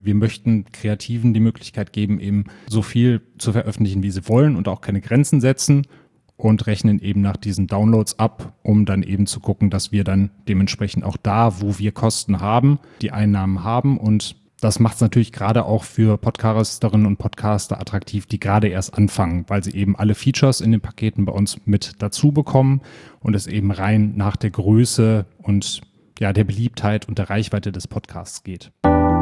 Wir möchten Kreativen die Möglichkeit geben, eben so viel zu veröffentlichen, wie sie wollen und auch keine Grenzen setzen und rechnen eben nach diesen Downloads ab, um dann eben zu gucken, dass wir dann dementsprechend auch da, wo wir Kosten haben, die Einnahmen haben. Und das macht es natürlich gerade auch für Podcasterinnen und Podcaster attraktiv, die gerade erst anfangen, weil sie eben alle Features in den Paketen bei uns mit dazu bekommen und es eben rein nach der Größe und ja, der Beliebtheit und der Reichweite des Podcasts geht.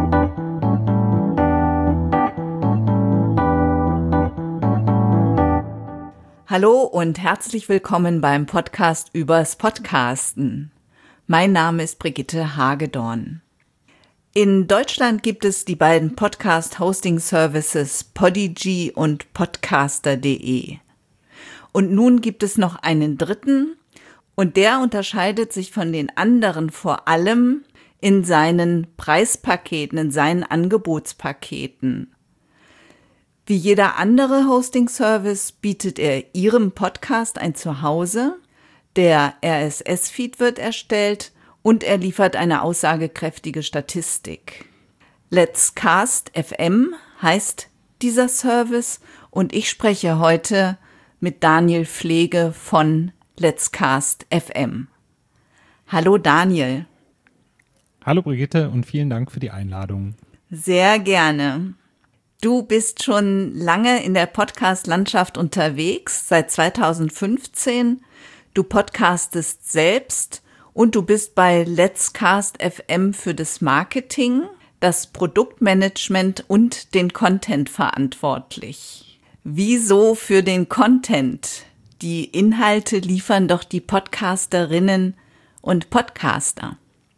Hallo und herzlich willkommen beim Podcast übers Podcasten. Mein Name ist Brigitte Hagedorn. In Deutschland gibt es die beiden Podcast-Hosting-Services Podigy und Podcaster.de. Und nun gibt es noch einen dritten und der unterscheidet sich von den anderen vor allem in seinen Preispaketen, in seinen Angebotspaketen. Wie jeder andere Hosting-Service bietet er Ihrem Podcast ein Zuhause, der RSS-Feed wird erstellt und er liefert eine aussagekräftige Statistik. Let's Cast FM heißt dieser Service und ich spreche heute mit Daniel Pflege von Let's Cast FM. Hallo Daniel. Hallo Brigitte und vielen Dank für die Einladung. Sehr gerne. Du bist schon lange in der Podcast-Landschaft unterwegs, seit 2015. Du podcastest selbst und du bist bei Let's Cast FM für das Marketing, das Produktmanagement und den Content verantwortlich. Wieso für den Content? Die Inhalte liefern doch die Podcasterinnen und Podcaster.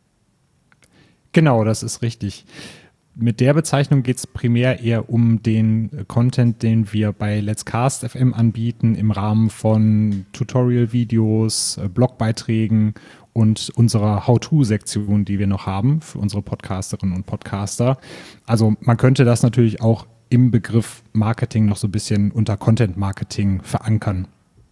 Genau, das ist richtig. Mit der Bezeichnung geht es primär eher um den Content, den wir bei Let's Cast FM anbieten im Rahmen von Tutorial-Videos, Blogbeiträgen und unserer How-To-Sektion, die wir noch haben für unsere Podcasterinnen und Podcaster. Also man könnte das natürlich auch im Begriff Marketing noch so ein bisschen unter Content-Marketing verankern.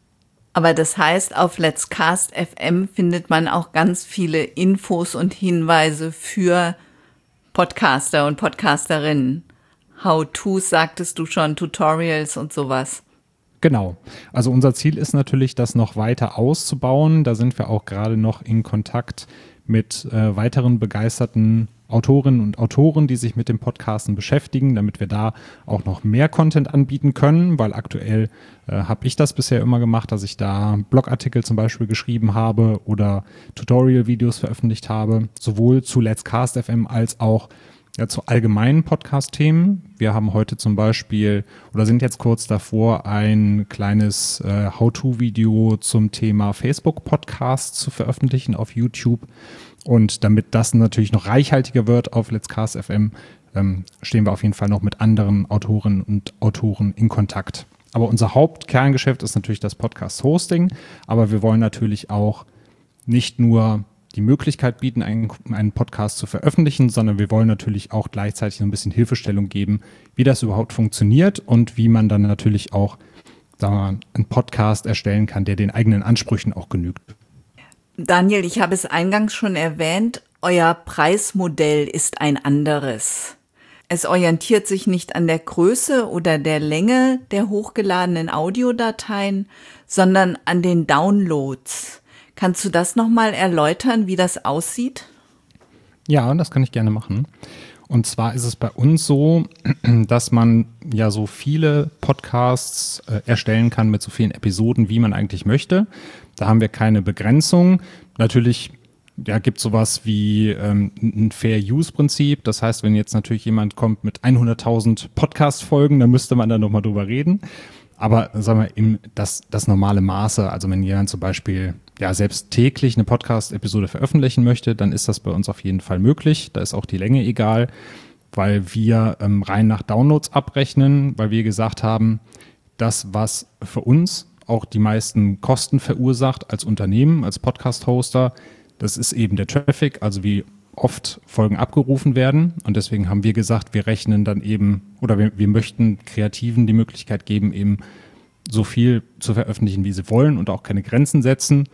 Aber das heißt, auf Let's Cast FM findet man auch ganz viele Infos und Hinweise für Podcaster und Podcasterinnen. How-Tos sagtest du schon, Tutorials und sowas. Genau. Also unser Ziel ist natürlich, das noch weiter auszubauen. Da sind wir auch gerade noch in Kontakt mit weiteren begeisterten Autorinnen und Autoren, die sich mit dem Podcasten beschäftigen, damit wir da auch noch mehr Content anbieten können, weil aktuell habe ich das bisher immer gemacht, dass ich da Blogartikel zum Beispiel geschrieben habe oder Tutorial-Videos veröffentlicht habe, sowohl zu Let's Cast FM als auch zu allgemeinen Podcast-Themen. Wir haben heute zum Beispiel oder sind jetzt kurz davor, ein kleines How-To-Video zum Thema Facebook-Podcasts zu veröffentlichen auf YouTube. Und damit das natürlich noch reichhaltiger wird auf Let's Cast FM, stehen wir auf jeden Fall noch mit anderen Autorinnen und Autoren in Kontakt. Aber unser Hauptkerngeschäft ist natürlich das Podcast-Hosting, aber wir wollen natürlich auch nicht nur die Möglichkeit bieten, einen Podcast zu veröffentlichen, sondern wir wollen natürlich auch gleichzeitig so ein bisschen Hilfestellung geben, wie das überhaupt funktioniert und wie man dann natürlich auch, sagen wir mal, einen Podcast erstellen kann, der den eigenen Ansprüchen auch genügt. Daniel, ich habe es eingangs schon erwähnt, euer Preismodell ist ein anderes. Es orientiert sich nicht an der Größe oder der Länge der hochgeladenen Audiodateien, sondern an den Downloads. Kannst du das nochmal erläutern, wie das aussieht? Ja, das kann ich gerne machen. Und zwar ist es bei uns so, dass man ja so viele Podcasts erstellen kann mit so vielen Episoden, wie man eigentlich möchte. Da haben wir keine Begrenzung. Natürlich gibt es sowas wie ein Fair-Use-Prinzip. Das heißt, wenn jetzt natürlich jemand kommt mit 100.000 Podcast-Folgen, dann müsste man da nochmal drüber reden. Aber sagen wir, das normale Maße, also wenn jemand zum Beispiel selbst täglich eine Podcast-Episode veröffentlichen möchte, dann ist das bei uns auf jeden Fall möglich. Da ist auch die Länge egal, weil wir rein nach Downloads abrechnen, weil wir gesagt haben, das, was für uns auch die meisten Kosten verursacht als Unternehmen, als Podcast-Hoster, das ist eben der Traffic, also wie oft Folgen abgerufen werden. Und deswegen haben wir gesagt, wir rechnen dann eben, oder wir möchten Kreativen die Möglichkeit geben, eben so viel zu veröffentlichen, wie sie wollen und auch keine Grenzen setzen.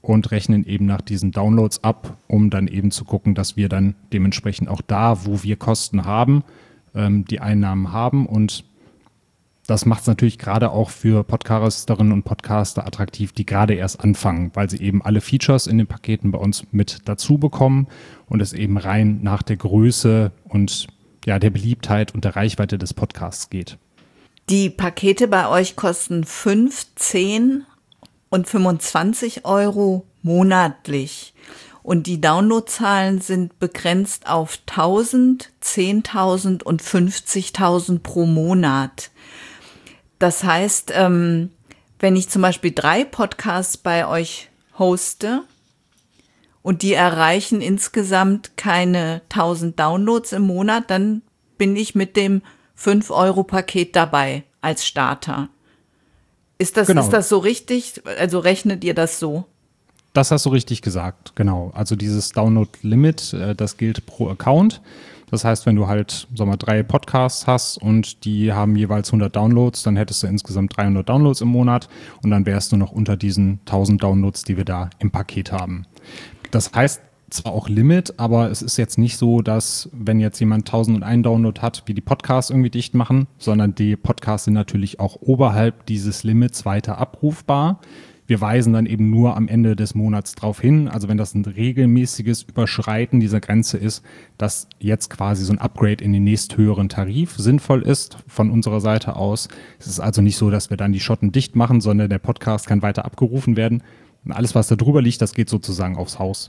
und rechnen eben nach diesen Downloads ab, um dann eben zu gucken, dass wir dann dementsprechend auch da, wo wir Kosten haben, die Einnahmen haben. Und das macht es natürlich gerade auch für Podcasterinnen und Podcaster attraktiv, die gerade erst anfangen, weil sie eben alle Features in den Paketen bei uns mit dazu bekommen und es eben rein nach der Größe und ja, der Beliebtheit und der Reichweite des Podcasts geht. Die Pakete bei euch kosten 5, 10 und 25 Euro monatlich. Und die Downloadzahlen sind begrenzt auf 1000, 10.000 und 50.000 pro Monat. Das heißt, wenn ich zum Beispiel 3 Podcasts bei euch hoste und die erreichen insgesamt keine 1000 Downloads im Monat, dann bin ich mit dem 5-Euro-Paket dabei als Starter. Ist das so richtig? Also rechnet ihr das so? Das hast du richtig gesagt, genau. Also dieses Download-Limit, das gilt pro Account. Das heißt, wenn du halt, 3 Podcasts hast und die haben jeweils 100 Downloads, dann hättest du insgesamt 300 Downloads im Monat und dann wärst du noch unter diesen 1000 Downloads, die wir da im Paket haben. Das heißt zwar auch Limit, aber es ist jetzt nicht so, dass wenn jetzt jemand 1001 Download hat, wir die Podcasts irgendwie dicht machen, sondern die Podcasts sind natürlich auch oberhalb dieses Limits weiter abrufbar. Wir weisen dann eben nur am Ende des Monats darauf hin, also wenn das ein regelmäßiges Überschreiten dieser Grenze ist, dass jetzt quasi so ein Upgrade in den nächsthöheren Tarif sinnvoll ist von unserer Seite aus. Es ist also nicht so, dass wir dann die Schotten dicht machen, sondern der Podcast kann weiter abgerufen werden. Und alles, was da drüber liegt, das geht sozusagen aufs Haus.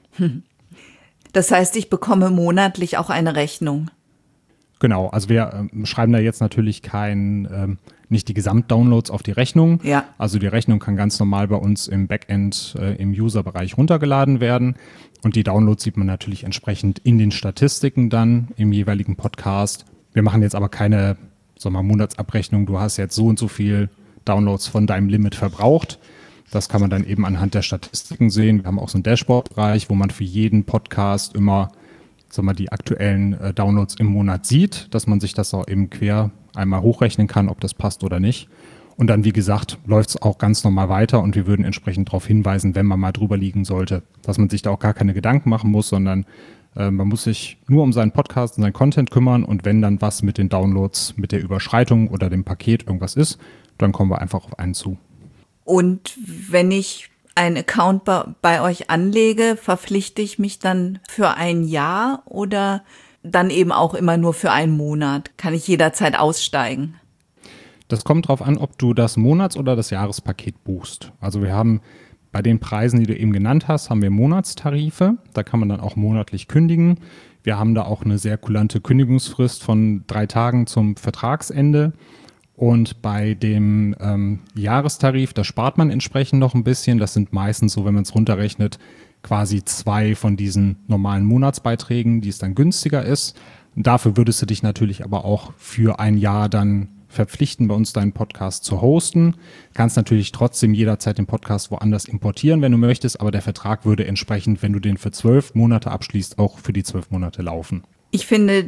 Das heißt, ich bekomme monatlich auch eine Rechnung. Genau, also wir schreiben da jetzt natürlich nicht die Gesamtdownloads auf die Rechnung. Ja. Also die Rechnung kann ganz normal bei uns im Backend im User-Bereich runtergeladen werden. Und die Downloads sieht man natürlich entsprechend in den Statistiken dann im jeweiligen Podcast. Wir machen jetzt aber keine Monatsabrechnung. Du hast jetzt so und so viel Downloads von deinem Limit verbraucht. Das kann man dann eben anhand der Statistiken sehen. Wir haben auch so einen Dashboard-Bereich, wo man für jeden Podcast immer die aktuellen Downloads im Monat sieht, dass man sich das auch eben quer einmal hochrechnen kann, ob das passt oder nicht. Und dann, wie gesagt, läuft es auch ganz normal weiter und wir würden entsprechend darauf hinweisen, wenn man mal drüber liegen sollte, dass man sich da auch gar keine Gedanken machen muss, sondern man muss sich nur um seinen Podcast und seinen Content kümmern und wenn dann was mit den Downloads, mit der Überschreitung oder dem Paket irgendwas ist, dann kommen wir einfach auf einen zu. Und wenn ich einen Account bei euch anlege, verpflichte ich mich dann für ein Jahr oder dann eben auch immer nur für einen Monat? Kann ich jederzeit aussteigen? Das kommt darauf an, ob du das Monats- oder das Jahrespaket buchst. Also wir haben bei den Preisen, die du eben genannt hast, haben wir Monatstarife. Da kann man dann auch monatlich kündigen. Wir haben da auch eine sehr kulante Kündigungsfrist von 3 Tagen zum Vertragsende. Und bei dem Jahrestarif, da spart man entsprechend noch ein bisschen. Das sind meistens so, wenn man es runterrechnet, quasi 2 von diesen normalen Monatsbeiträgen, die es dann günstiger ist. Und dafür würdest du dich natürlich aber auch für ein Jahr dann verpflichten, bei uns deinen Podcast zu hosten. Du kannst natürlich trotzdem jederzeit den Podcast woanders importieren, wenn du möchtest, aber der Vertrag würde entsprechend, wenn du den für 12 Monate abschließt, auch für die 12 Monate laufen. Ich finde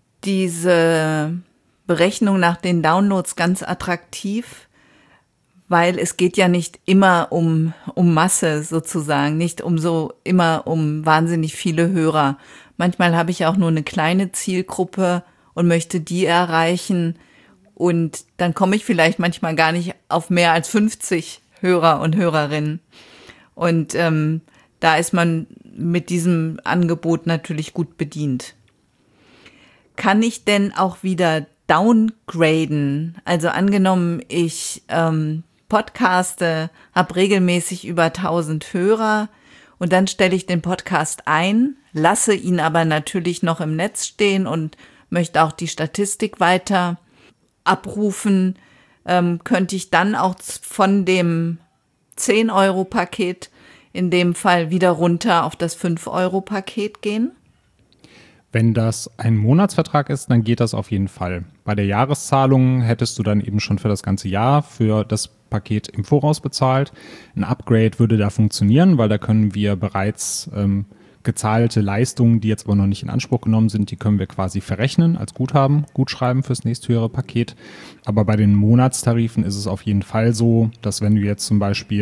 diese Berechnung nach den Downloads ganz attraktiv, weil es geht ja nicht immer um Masse sozusagen, nicht immer um wahnsinnig viele Hörer. Manchmal habe ich auch nur eine kleine Zielgruppe und möchte die erreichen und dann komme ich vielleicht manchmal gar nicht auf mehr als 50 Hörer und Hörerinnen. Und da ist man mit diesem Angebot natürlich gut bedient. Kann ich denn auch wieder downgraden? Also angenommen, ich podcaste, habe regelmäßig über 1000 Hörer und dann stelle ich den Podcast ein, lasse ihn aber natürlich noch im Netz stehen und möchte auch die Statistik weiter abrufen, könnte ich dann auch von dem 10-Euro-Paket in dem Fall wieder runter auf das 5-Euro-Paket gehen? Wenn das ein Monatsvertrag ist, dann geht das auf jeden Fall. Bei der Jahreszahlung hättest du dann eben schon für das ganze Jahr für das Paket im Voraus bezahlt. Ein Upgrade würde da funktionieren, weil da können wir bereits gezahlte Leistungen, die jetzt aber noch nicht in Anspruch genommen sind, die können wir quasi verrechnen als Guthaben, gutschreiben fürs nächsthöhere Paket. Aber bei den Monatstarifen ist es auf jeden Fall so, dass wenn du jetzt zum Beispiel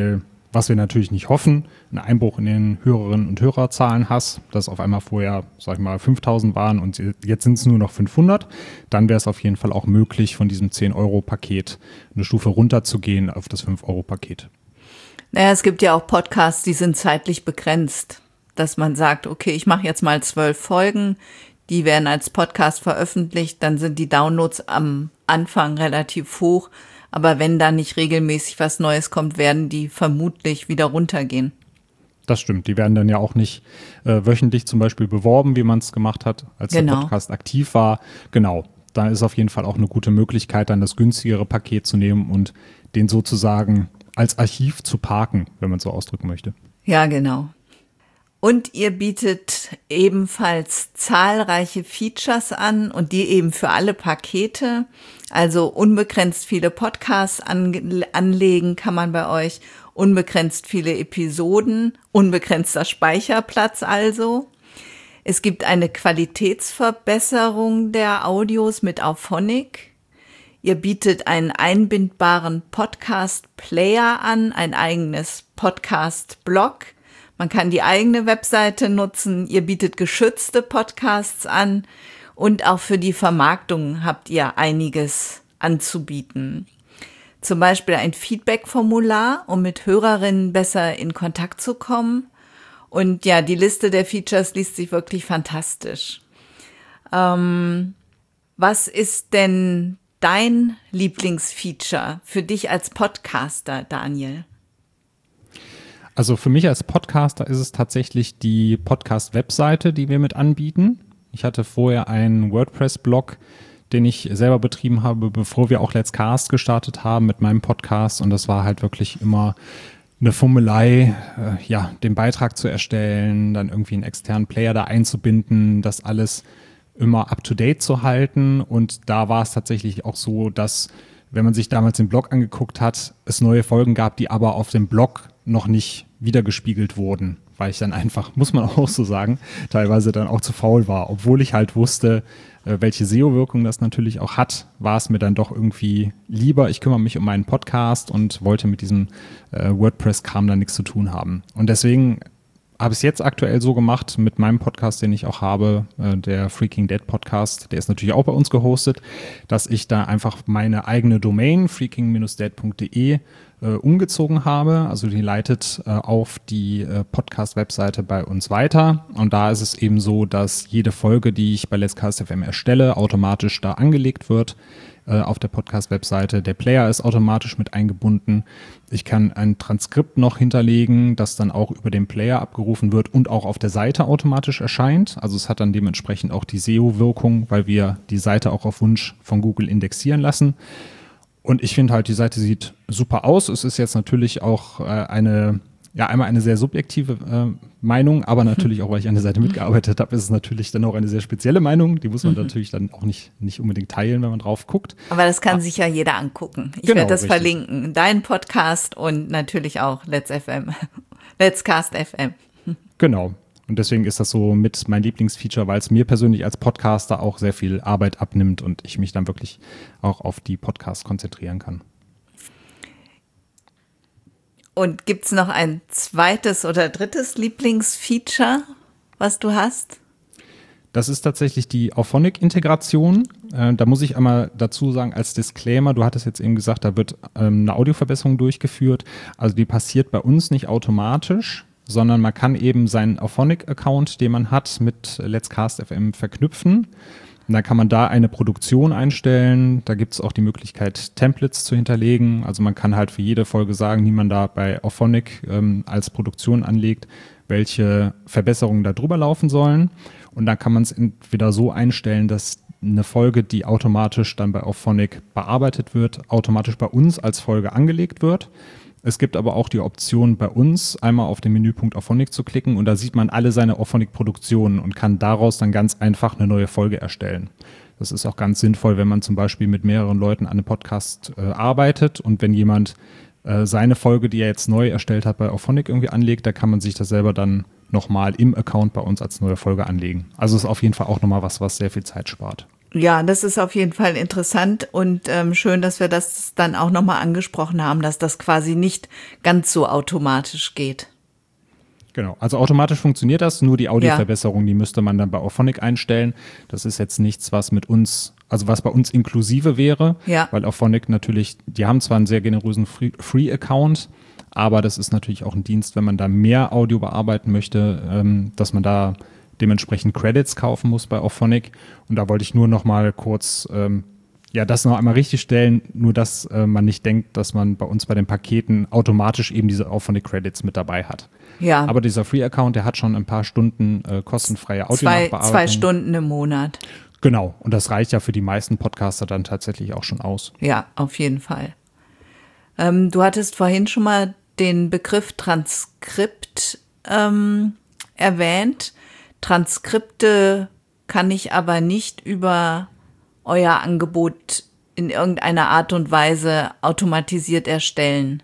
was wir natürlich nicht hoffen, einen Einbruch in den Hörerinnen und Hörerzahlen hast, dass auf einmal vorher, sag ich mal, 5.000 waren und jetzt sind es nur noch 500, dann wäre es auf jeden Fall auch möglich, von diesem 10-Euro-Paket eine Stufe runterzugehen auf das 5-Euro-Paket. Naja, es gibt ja auch Podcasts, die sind zeitlich begrenzt, dass man sagt, okay, ich mache jetzt mal 12 Folgen, die werden als Podcast veröffentlicht, dann sind die Downloads am Anfang relativ hoch, aber wenn da nicht regelmäßig was Neues kommt, werden die vermutlich wieder runtergehen. Das stimmt, die werden dann ja auch nicht wöchentlich zum Beispiel beworben, wie man es gemacht hat, als der Podcast aktiv war. Genau, da ist auf jeden Fall auch eine gute Möglichkeit, dann das günstigere Paket zu nehmen und den sozusagen als Archiv zu parken, wenn man es so ausdrücken möchte. Ja, genau. Und ihr bietet ebenfalls zahlreiche Features an und die eben für alle Pakete. Also unbegrenzt viele Podcasts anlegen kann man bei euch, unbegrenzt viele Episoden, unbegrenzter Speicherplatz also. Es gibt eine Qualitätsverbesserung der Audios mit Auphonic. Ihr bietet einen einbindbaren Podcast-Player an, ein eigenes Podcast-Blog. Man kann die eigene Webseite nutzen. Ihr bietet geschützte Podcasts an und auch für die Vermarktung habt ihr einiges anzubieten. Zum Beispiel ein Feedback-Formular, um mit Hörerinnen besser in Kontakt zu kommen. Und ja, die Liste der Features liest sich wirklich fantastisch. Was ist denn dein Lieblingsfeature für dich als Podcaster, Daniel? Also für mich als Podcaster ist es tatsächlich die Podcast-Webseite, die wir mit anbieten. Ich hatte vorher einen WordPress-Blog, den ich selber betrieben habe, bevor wir auch Let's Cast gestartet haben mit meinem Podcast. Und das war halt wirklich immer eine Fummelei, den Beitrag zu erstellen, dann irgendwie einen externen Player da einzubinden, das alles immer up-to-date zu halten. Und da war es tatsächlich auch so, dass, wenn man sich damals den Blog angeguckt hat, es neue Folgen gab, die aber auf dem Blog noch nicht wiedergespiegelt wurden, weil ich dann einfach, muss man auch so sagen, teilweise dann auch zu faul war. Obwohl ich halt wusste, welche SEO-Wirkung das natürlich auch hat, war es mir dann doch irgendwie lieber, ich kümmere mich um meinen Podcast und wollte mit diesem WordPress-Kram dann nichts zu tun haben. Und deswegen habe ich es jetzt aktuell so gemacht mit meinem Podcast, den ich auch habe, der Freaking Dead Podcast, der ist natürlich auch bei uns gehostet, dass ich da einfach meine eigene Domain, freaking-dead.de, umgezogen habe. Also die leitet auf die Podcast-Webseite bei uns weiter. Und da ist es eben so, dass jede Folge, die ich bei Let's Cast FM erstelle, automatisch da angelegt wird auf der Podcast-Webseite. Der Player ist automatisch mit eingebunden. Ich kann ein Transkript noch hinterlegen, das dann auch über den Player abgerufen wird und auch auf der Seite automatisch erscheint. Also es hat dann dementsprechend auch die SEO-Wirkung, weil wir die Seite auch auf Wunsch von Google indexieren lassen. Und ich finde halt, die Seite sieht super aus. Es ist jetzt natürlich auch einmal eine sehr subjektive Meinung, aber natürlich auch, weil ich an der Seite mitgearbeitet habe, ist es natürlich dann auch eine sehr spezielle Meinung. Die muss man natürlich dann auch nicht unbedingt teilen, wenn man drauf guckt. Aber das kann sich ja jeder angucken. Ich werde das verlinken. Dein Podcast und natürlich auch Let's Cast FM. Genau. Und deswegen ist das so mit mein Lieblingsfeature, weil es mir persönlich als Podcaster auch sehr viel Arbeit abnimmt und ich mich dann wirklich auch auf die Podcasts konzentrieren kann. Und gibt es noch ein zweites oder drittes Lieblingsfeature, was du hast? Das ist tatsächlich die Auphonic-Integration. Da muss ich einmal dazu sagen, als Disclaimer, du hattest jetzt eben gesagt, da wird eine Audioverbesserung durchgeführt. Also die passiert bei uns nicht automatisch, sondern man kann eben seinen Auphonic-Account, den man hat, mit Let's Cast FM verknüpfen. Und dann kann man da eine Produktion einstellen. Da gibt es auch die Möglichkeit, Templates zu hinterlegen. Also man kann halt für jede Folge sagen, die man da bei Auphonic als Produktion anlegt, welche Verbesserungen da drüber laufen sollen. Und dann kann man es entweder so einstellen, dass eine Folge, die automatisch dann bei Auphonic bearbeitet wird, automatisch bei uns als Folge angelegt wird. Es gibt aber auch die Option bei uns, einmal auf den Menüpunkt Auphonic zu klicken und da sieht man alle seine Auphonic-Produktionen und kann daraus dann ganz einfach eine neue Folge erstellen. Das ist auch ganz sinnvoll, wenn man zum Beispiel mit mehreren Leuten an einem Podcast arbeitet und wenn jemand seine Folge, die er jetzt neu erstellt hat, bei Auphonic irgendwie anlegt, da kann man sich das selber dann nochmal im Account bei uns als neue Folge anlegen. Also ist auf jeden Fall auch nochmal was sehr viel Zeit spart. Ja, das ist auf jeden Fall interessant und schön, dass wir das dann auch nochmal angesprochen haben, dass das quasi nicht ganz so automatisch geht. Genau, also automatisch funktioniert das, nur die Audioverbesserung, die müsste man dann bei Auphonic einstellen. Das ist jetzt nichts, was mit uns, also was bei uns inklusive wäre, weil Auphonic natürlich, die haben zwar einen sehr generösen Free-Account, aber das ist natürlich auch ein Dienst, wenn man da mehr Audio bearbeiten möchte, dass man da dementsprechend Credits kaufen muss bei Auphonic. Und da wollte ich nur noch mal kurz das noch einmal richtig stellen, nur dass man nicht denkt, dass man bei uns bei den Paketen automatisch eben diese Auphonic Credits mit dabei hat. Ja. Aber dieser Free-Account, der hat schon ein paar Stunden kostenfreie Audio-Nachbearbeitung. 2 Stunden im Monat. Genau, und das reicht ja für die meisten Podcaster dann tatsächlich auch schon aus. Ja, auf jeden Fall. Du hattest vorhin schon mal den Begriff Transkript erwähnt. Transkripte kann ich aber nicht über euer Angebot in irgendeiner Art und Weise automatisiert erstellen,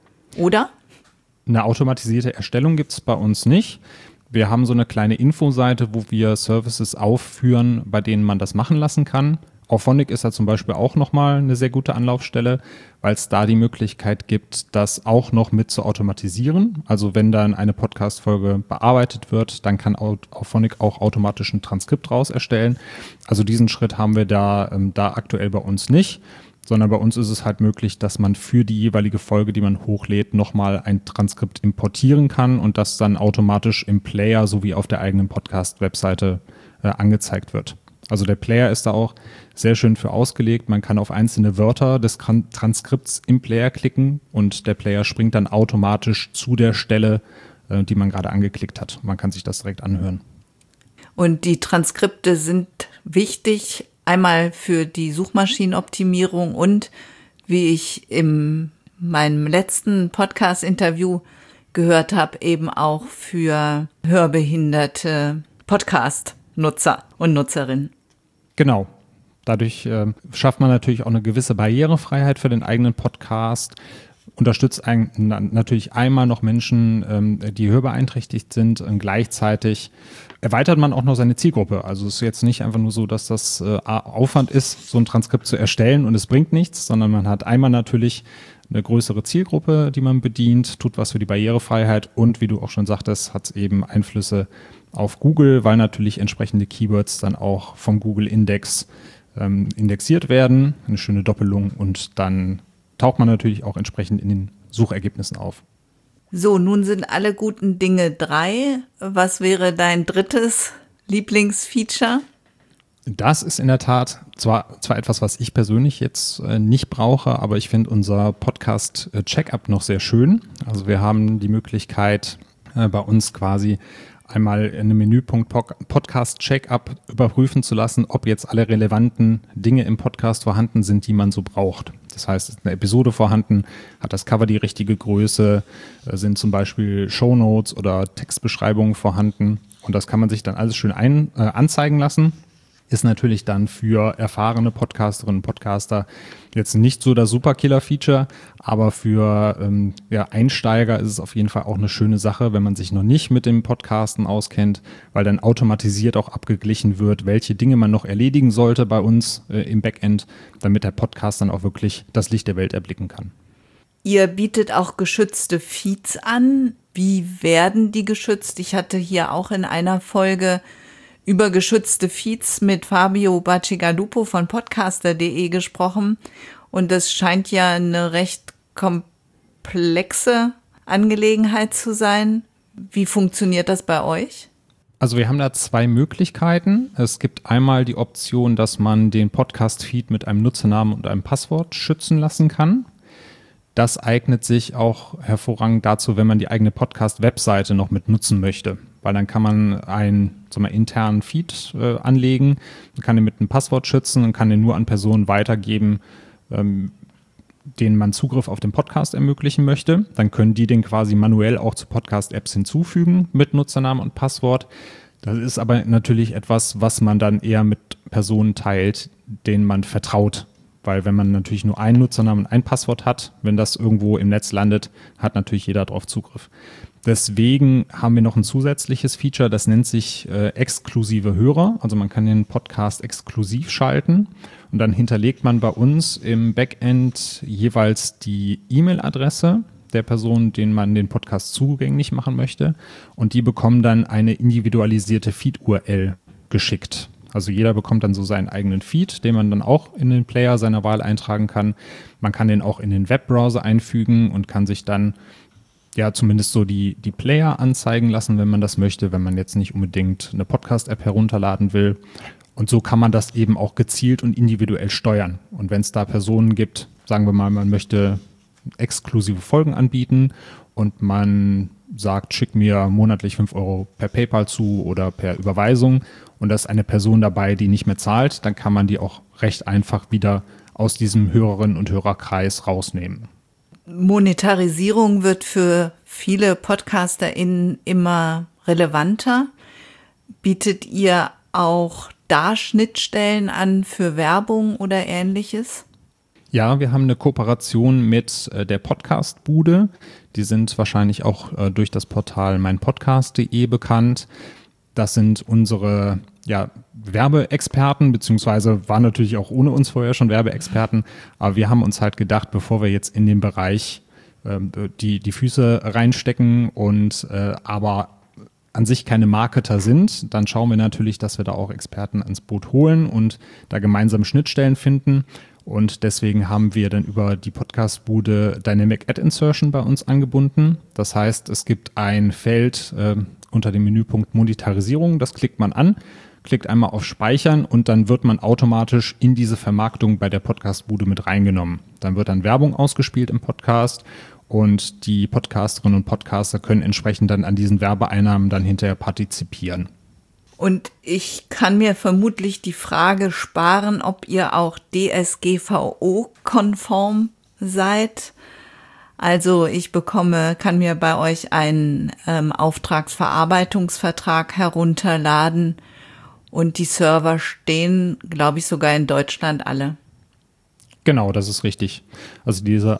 oder? Eine automatisierte Erstellung gibt es bei uns nicht. Wir haben so eine kleine Infoseite, wo wir Services aufführen, bei denen man das machen lassen kann. Auphonic ist da zum Beispiel auch nochmal eine sehr gute Anlaufstelle, weil es da die Möglichkeit gibt, das auch noch mit zu automatisieren. Also wenn dann eine Podcast-Folge bearbeitet wird, dann kann Auphonic auch automatisch ein Transkript raus erstellen. Also diesen Schritt haben wir da aktuell bei uns nicht, sondern bei uns ist es halt möglich, dass man für die jeweilige Folge, die man hochlädt, nochmal ein Transkript importieren kann und das dann automatisch im Player sowie auf der eigenen Podcast-Webseite angezeigt wird. Also der Player ist da auch sehr schön für ausgelegt. Man kann auf einzelne Wörter des Transkripts im Player klicken und der Player springt dann automatisch zu der Stelle, die man gerade angeklickt hat. Man kann sich das direkt anhören. Und die Transkripte sind wichtig, einmal für die Suchmaschinenoptimierung und, wie ich in meinem letzten Podcast-Interview gehört habe, eben auch für hörbehinderte Podcast-Nutzer und Nutzerinnen. Genau. Dadurch schafft man natürlich auch eine gewisse Barrierefreiheit für den eigenen Podcast, unterstützt natürlich einmal noch Menschen, die hörbeeinträchtigt sind, und gleichzeitig erweitert man auch noch seine Zielgruppe. Also es ist jetzt nicht einfach nur so, dass das Aufwand ist, so ein Transkript zu erstellen und es bringt nichts, sondern man hat einmal natürlich eine größere Zielgruppe, die man bedient, tut was für die Barrierefreiheit und, wie du auch schon sagtest, hat es eben Einflüsse auf Google, weil natürlich entsprechende Keywords dann auch vom Google-Index indexiert werden, eine schöne Doppelung, und dann taucht man natürlich auch entsprechend in den Suchergebnissen auf. So, nun sind alle guten Dinge 3. Was wäre dein drittes Lieblingsfeature? Das ist in der Tat zwar etwas, was ich persönlich jetzt nicht brauche, aber ich finde unser Podcast-Checkup noch sehr schön. Also wir haben die Möglichkeit, bei uns quasi einmal in einem Menüpunkt Podcast-Checkup überprüfen zu lassen, ob jetzt alle relevanten Dinge im Podcast vorhanden sind, die man so braucht. Das heißt, ist eine Episode vorhanden, hat das Cover die richtige Größe, sind zum Beispiel Shownotes oder Textbeschreibungen vorhanden, und das kann man sich dann alles schön anzeigen lassen. Ist natürlich dann für erfahrene Podcasterinnen und Podcaster jetzt nicht so das Superkiller-Feature, aber für Einsteiger ist es auf jeden Fall auch eine schöne Sache, wenn man sich noch nicht mit dem Podcasten auskennt, weil dann automatisiert auch abgeglichen wird, welche Dinge man noch erledigen sollte bei uns im Backend, damit der Podcast dann auch wirklich das Licht der Welt erblicken kann. Ihr bietet auch geschützte Feeds an. Wie werden die geschützt? Ich hatte hier auch in einer Folge über geschützte Feeds mit Fabio Bacigalupo von podcaster.de gesprochen. Und das scheint ja eine recht komplexe Angelegenheit zu sein. Wie funktioniert das bei euch? Also wir haben da 2 Möglichkeiten. Es gibt einmal die Option, dass man den Podcast-Feed mit einem Nutzernamen und einem Passwort schützen lassen kann. Das eignet sich auch hervorragend dazu, wenn man die eigene Podcast-Webseite noch mit nutzen möchte. Weil dann kann man einen internen Feed anlegen, kann den mit einem Passwort schützen und kann den nur an Personen weitergeben, denen man Zugriff auf den Podcast ermöglichen möchte. Dann können die den quasi manuell auch zu Podcast-Apps hinzufügen mit Nutzernamen und Passwort. Das ist aber natürlich etwas, was man dann eher mit Personen teilt, denen man vertraut, weil wenn man natürlich nur einen Nutzernamen und ein Passwort hat, wenn das irgendwo im Netz landet, hat natürlich jeder darauf Zugriff. Deswegen haben wir noch ein zusätzliches Feature, das nennt sich exklusive Hörer. Also man kann den Podcast exklusiv schalten und dann hinterlegt man bei uns im Backend jeweils die E-Mail-Adresse der Person, denen man den Podcast zugänglich machen möchte, und die bekommen dann eine individualisierte Feed-URL geschickt. Also jeder bekommt dann so seinen eigenen Feed, den man dann auch in den Player seiner Wahl eintragen kann. Man kann den auch in den Webbrowser einfügen und kann sich dann ja zumindest so die Player anzeigen lassen, wenn man das möchte, wenn man jetzt nicht unbedingt eine Podcast-App herunterladen will. Und so kann man das eben auch gezielt und individuell steuern. Und wenn es da Personen gibt, sagen wir mal, man möchte exklusive Folgen anbieten und man sagt, schick mir monatlich 5 Euro per PayPal zu oder per Überweisung und da ist eine Person dabei, die nicht mehr zahlt, dann kann man die auch recht einfach wieder aus diesem Hörerinnen- und Hörerkreis rausnehmen. Monetarisierung wird für viele PodcasterInnen immer relevanter. Bietet ihr auch da Schnittstellen an für Werbung oder Ähnliches? Ja, wir haben eine Kooperation mit der Podcast-Bude. Die sind wahrscheinlich auch durch das Portal meinpodcast.de bekannt. Das sind unsere Werbeexperten, beziehungsweise waren natürlich auch ohne uns vorher schon Werbeexperten. Aber wir haben uns halt gedacht, bevor wir jetzt in den Bereich die Füße reinstecken und aber an sich keine Marketer sind, dann schauen wir natürlich, dass wir da auch Experten ans Boot holen und da gemeinsam Schnittstellen finden. Und deswegen haben wir dann über die Podcast-Bude Dynamic Ad Insertion bei uns angebunden. Das heißt, es gibt ein Feld unter dem Menüpunkt Monetarisierung, das klickt man an, klickt einmal auf Speichern und dann wird man automatisch in diese Vermarktung bei der Podcast-Bude mit reingenommen. Dann wird dann Werbung ausgespielt im Podcast und die Podcasterinnen und Podcaster können entsprechend dann an diesen Werbeeinnahmen dann hinterher partizipieren. Und ich kann mir vermutlich die Frage sparen, ob ihr auch DSGVO-konform seid. Also ich kann mir bei euch einen Auftragsverarbeitungsvertrag herunterladen und die Server stehen, glaube ich, sogar in Deutschland alle. Genau, das ist richtig. Also diese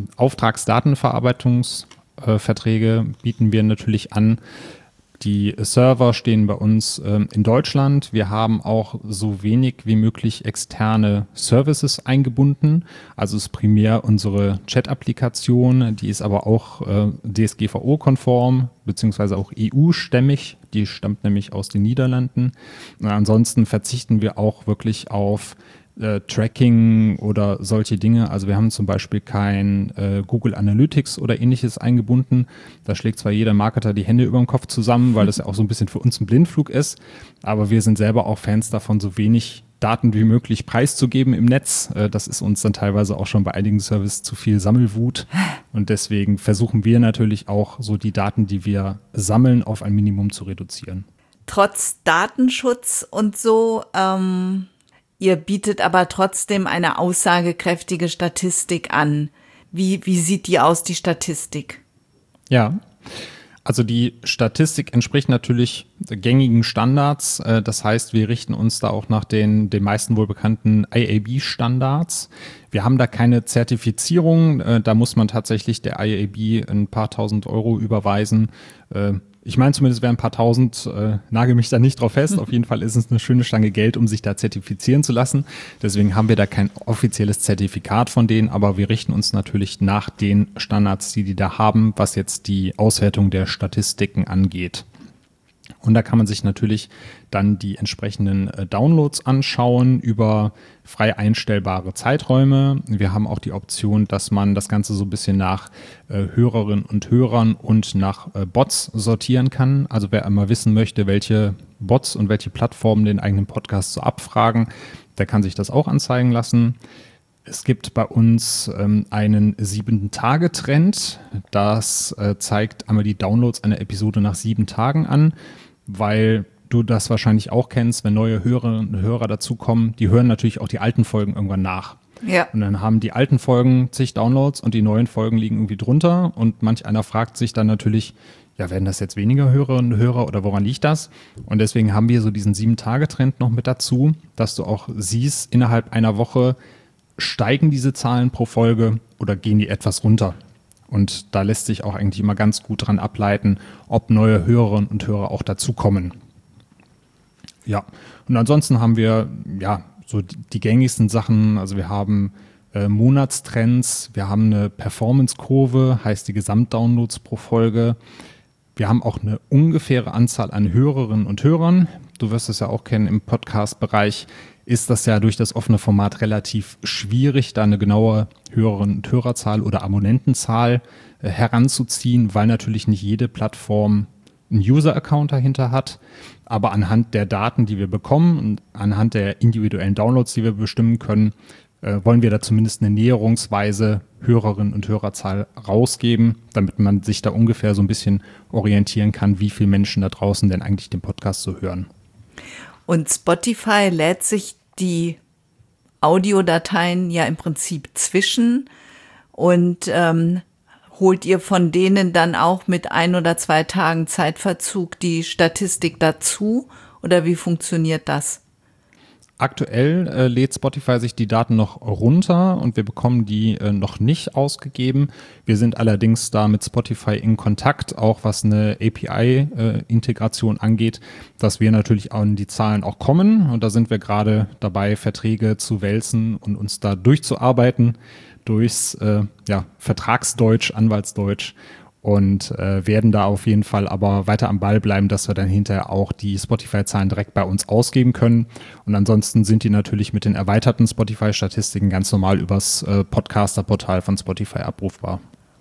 Auftragsdatenverarbeitungsverträge bieten wir natürlich an. Die Server stehen bei uns in Deutschland. Wir haben auch so wenig wie möglich externe Services eingebunden. Also es ist primär unsere Chat-Applikation, die ist aber auch DSGVO-konform, beziehungsweise auch EU-stämmig. Die stammt nämlich aus den Niederlanden. Ansonsten verzichten wir auch wirklich auf Tracking oder solche Dinge. Also wir haben zum Beispiel kein Google Analytics oder ähnliches eingebunden. Da schlägt zwar jeder Marketer die Hände über den Kopf zusammen, weil das ja auch so ein bisschen für uns ein Blindflug ist, aber wir sind selber auch Fans davon, so wenig Daten wie möglich preiszugeben im Netz. Das ist uns dann teilweise auch schon bei einigen Services zu viel Sammelwut und deswegen versuchen wir natürlich auch so die Daten, die wir sammeln, auf ein Minimum zu reduzieren. Trotz Datenschutz und so, ihr bietet aber trotzdem eine aussagekräftige Statistik an. Wie sieht die aus, die Statistik? Ja, also die Statistik entspricht natürlich gängigen Standards. Das heißt, wir richten uns da auch nach den meisten wohl bekannten IAB-Standards. Wir haben da keine Zertifizierung. Da muss man tatsächlich der IAB ein paar tausend Euro überweisen. Ich meine zumindest, es wären ein paar tausend, nagel mich da nicht drauf fest. Auf jeden Fall ist es eine schöne Stange Geld, um sich da zertifizieren zu lassen. Deswegen haben wir da kein offizielles Zertifikat von denen, aber wir richten uns natürlich nach den Standards, die da haben, was jetzt die Auswertung der Statistiken angeht. Und da kann man sich natürlich dann die entsprechenden Downloads anschauen über frei einstellbare Zeiträume. Wir haben auch die Option, dass man das Ganze so ein bisschen nach Hörerinnen und Hörern und nach Bots sortieren kann. Also wer einmal wissen möchte, welche Bots und welche Plattformen den eigenen Podcast so abfragen, der kann sich das auch anzeigen lassen. Es gibt bei uns einen 7-Tage-Trend. Das zeigt einmal die Downloads einer Episode nach 7 Tagen an, weil du das wahrscheinlich auch kennst, wenn neue Hörerinnen und Hörer dazukommen, die hören natürlich auch die alten Folgen irgendwann nach. Ja. Und dann haben die alten Folgen zig Downloads und die neuen Folgen liegen irgendwie drunter und manch einer fragt sich dann natürlich, ja, werden das jetzt weniger Hörerinnen und Hörer oder woran liegt das? Und deswegen haben wir so diesen 7-Tage-Trend noch mit dazu, dass du auch siehst, innerhalb einer Woche steigen diese Zahlen pro Folge oder gehen die etwas runter? Und da lässt sich auch eigentlich immer ganz gut dran ableiten, ob neue Hörerinnen und Hörer auch dazukommen. Ja, und ansonsten haben wir so die gängigsten Sachen. Also wir haben Monatstrends, wir haben eine Performance-Kurve, heißt die Gesamtdownloads pro Folge. Wir haben auch eine ungefähre Anzahl an Hörerinnen und Hörern. Du wirst es ja auch kennen, im Podcast-Bereich ist das ja durch das offene Format relativ schwierig, da eine genaue Hörerinnen- und Hörerzahl oder Abonnentenzahl heranzuziehen, weil natürlich nicht jede Plattform einen User-Account dahinter hat. Aber anhand der Daten, die wir bekommen und anhand der individuellen Downloads, die wir bestimmen können, wollen wir da zumindest eine näherungsweise Hörerinnen- und Hörerzahl rausgeben, damit man sich da ungefähr so ein bisschen orientieren kann, wie viele Menschen da draußen denn eigentlich den Podcast so hören. Und Spotify lädt sich die Audiodateien ja im Prinzip zwischen und holt ihr von denen dann auch mit 1 oder 2 Tagen Zeitverzug die Statistik dazu? Oder wie funktioniert das? Aktuell lädt Spotify sich die Daten noch runter und wir bekommen die noch nicht ausgegeben. Wir sind allerdings da mit Spotify in Kontakt, auch was eine API-Integration angeht, dass wir natürlich an die Zahlen auch kommen. Und da sind wir gerade dabei, Verträge zu wälzen und uns da durchzuarbeiten durchs Vertragsdeutsch, Anwaltsdeutsch. Und werden da auf jeden Fall aber weiter am Ball bleiben, dass wir dann hinterher auch die Spotify-Zahlen direkt bei uns ausgeben können. Und ansonsten sind die natürlich mit den erweiterten Spotify-Statistiken ganz normal übers Podcaster-Portal von Spotify abrufbar.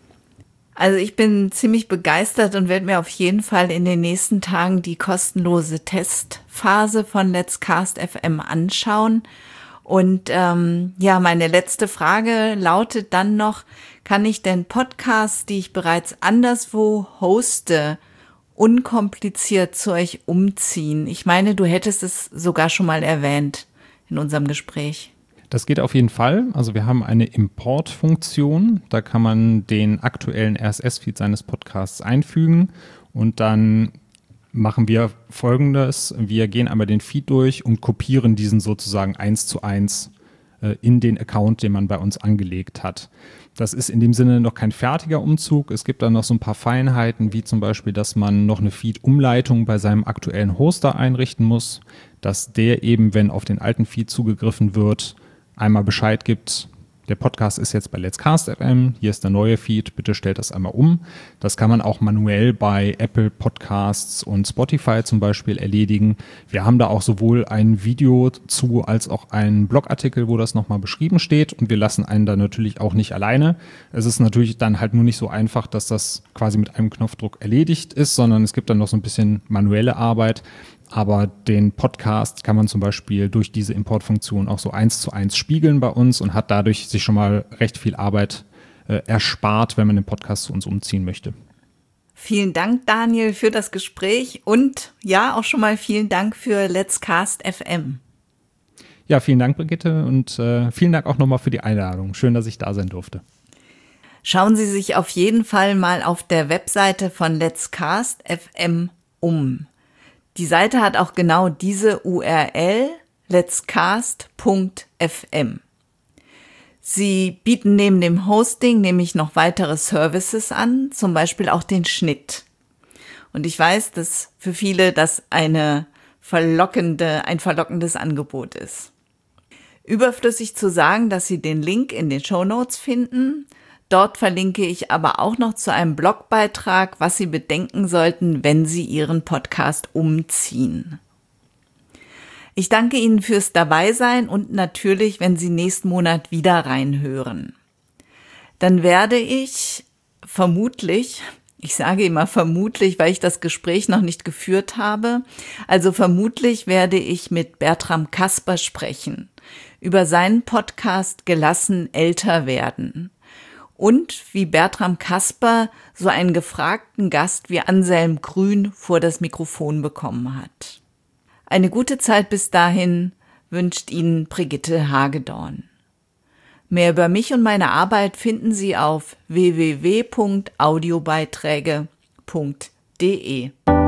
Also ich bin ziemlich begeistert und werde mir auf jeden Fall in den nächsten Tagen die kostenlose Testphase von Let's Cast FM anschauen. Und meine letzte Frage lautet dann noch, kann ich denn Podcasts, die ich bereits anderswo hoste, unkompliziert zu euch umziehen? Ich meine, du hättest es sogar schon mal erwähnt in unserem Gespräch. Das geht auf jeden Fall. Also wir haben eine Importfunktion. Da kann man den aktuellen RSS-Feed seines Podcasts einfügen und dann machen wir Folgendes. Wir gehen einmal den Feed durch und kopieren diesen sozusagen 1:1 in den Account, den man bei uns angelegt hat. Das ist in dem Sinne noch kein fertiger Umzug. Es gibt dann noch so ein paar Feinheiten, wie zum Beispiel, dass man noch eine Feed-Umleitung bei seinem aktuellen Hoster einrichten muss, dass der eben, wenn auf den alten Feed zugegriffen wird, einmal Bescheid gibt, der Podcast ist jetzt bei Let's Cast FM, hier ist der neue Feed, bitte stellt das einmal um. Das kann man auch manuell bei Apple Podcasts und Spotify zum Beispiel erledigen. Wir haben da auch sowohl ein Video zu als auch einen Blogartikel, wo das nochmal beschrieben steht und wir lassen einen da natürlich auch nicht alleine. Es ist natürlich dann halt nur nicht so einfach, dass das quasi mit einem Knopfdruck erledigt ist, sondern es gibt dann noch so ein bisschen manuelle Arbeit. Aber den Podcast kann man zum Beispiel durch diese Importfunktion auch so 1:1 spiegeln bei uns und hat dadurch sich schon mal recht viel Arbeit erspart, wenn man den Podcast zu uns umziehen möchte. Vielen Dank, Daniel, für das Gespräch und ja, auch schon mal vielen Dank für Let's Cast FM. Ja, vielen Dank, Brigitte, und vielen Dank auch nochmal für die Einladung. Schön, dass ich da sein durfte. Schauen Sie sich auf jeden Fall mal auf der Webseite von Let's Cast FM um. Die Seite hat auch genau diese URL, letscast.fm. Sie bieten neben dem Hosting nämlich noch weitere Services an, zum Beispiel auch den Schnitt. Und ich weiß, dass für viele das ein verlockendes Angebot ist. Überflüssig zu sagen, dass Sie den Link in den Shownotes finden. Dort verlinke ich aber auch noch zu einem Blogbeitrag, was Sie bedenken sollten, wenn Sie Ihren Podcast umziehen. Ich danke Ihnen fürs Dabeisein und natürlich, wenn Sie nächsten Monat wieder reinhören. Dann werde ich vermutlich, ich sage immer vermutlich, weil ich das Gespräch noch nicht geführt habe, also vermutlich werde ich mit Bertram Kasper sprechen über seinen Podcast Gelassen älter werden. Und wie Bertram Kasper so einen gefragten Gast wie Anselm Grün vor das Mikrofon bekommen hat. Eine gute Zeit bis dahin wünscht Ihnen Brigitte Hagedorn. Mehr über mich und meine Arbeit finden Sie auf www.audiobeiträge.de.